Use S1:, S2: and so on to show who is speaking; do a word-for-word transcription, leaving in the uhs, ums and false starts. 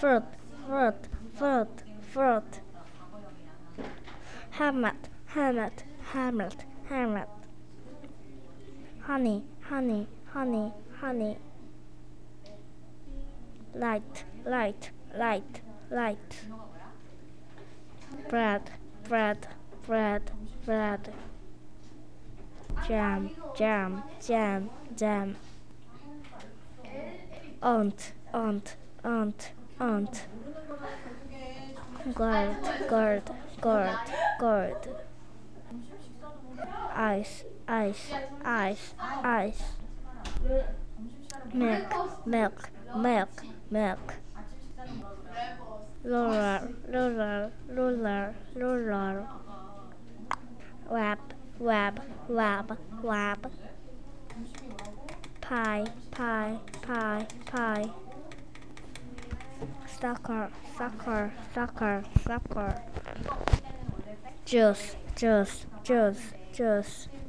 S1: fruit, fruit, fruit, fruit. Helmet, helmet, helmet, helmet. Honey, honey, honey, honey. Light, light, light, light. Bread, bread, bread, bread. Jam, jam, jam, jam. Aunt, aunt, aunt, aunt. Guard, guard, guard, guard. Ice, ice, ice, ice. Milk, milk, milk, milk. Roller, roller, roller, roller. Web, web, web, web. Pie, pie, pie, pie. Soccer, soccer, soccer, soccer. Juice, juice, juice, juice.